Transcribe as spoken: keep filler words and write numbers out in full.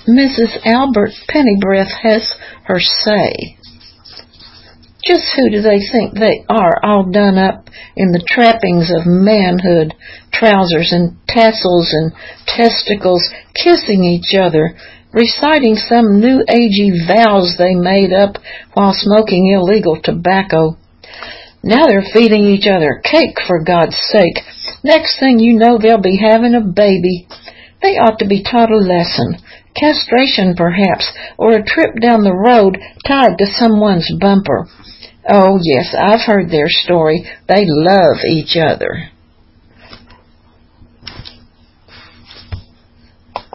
Missus Albert Pennybreath has her say. Just who do they think they are, all done up in the trappings of manhood, trousers and tassels and testicles, kissing each other, reciting some new agey vows they made up while smoking illegal tobacco? Now they're feeding each other cake, for God's sake. Next thing you know, they'll be having a baby. They ought to be taught a lesson. Castration, perhaps, or a trip down the road tied to someone's bumper. Oh, yes, I've heard their story. They love each other.